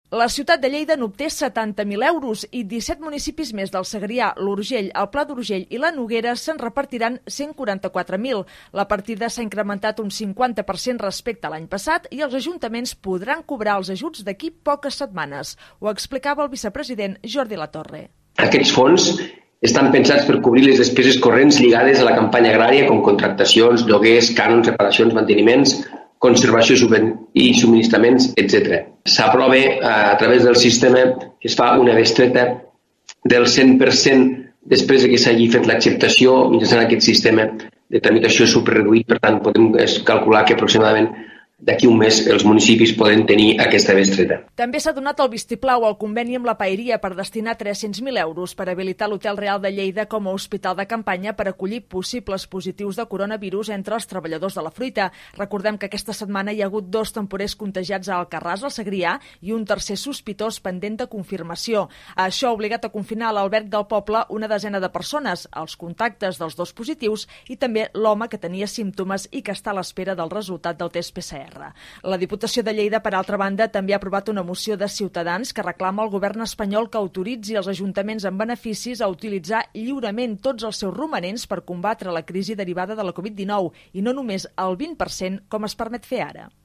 La ciutat de Lleida n'obté 70.000 euros i 17 municipis més del Segrià, l'Urgell, el Pla d'Urgell i la Noguera se'n repartiran 144.000. La partida s'ha incrementat un 50% respecte a l'any passat i els ajuntaments podran cobrar els ajuts d'aquí poques setmanes. Ho explicava el vicepresident Jordi Latorre. Aquests fons estan pensats per cobrir les despeses corrents lligades a la campanya agrària, com contractacions, lloguers, cànons, reparacions, manteniments, conservació i subministraments, etc. S'aprova a través del sistema que es fa una bestreta del 100% després que s'hagi fet l'acceptació mitjançant aquest sistema de tramitació superreduït. Per tant, podem calcular que aproximadament d'aquí un mes els municipis poden tenir aquesta bestreta. També s'ha donat el vistiplau al conveni amb la Paeria per destinar 300.000 euros per habilitar l'Hotel Real de Lleida com a hospital de campanya per acollir possibles positius de coronavirus entre els treballadors de la fruita. Recordem que aquesta setmana hi ha hagut 2 temporers contagiats a Alcarràs, al Segrià, i un tercer sospitós pendent de confirmació. Això ha obligat a confinar a l'alberg del poble una desena de persones, els contactes dels 2 positius i també l'home que tenia símptomes i que està a l'espera del resultat del test PCR. La Diputació de Lleida, per altra banda, també ha aprovat una moció de Ciutadans que reclama al govern espanyol que autoritzi els ajuntaments amb beneficis a utilitzar lliurement tots els seus romanents per combatre la crisi derivada de la Covid-19 i no només el 20% com es permet fer ara.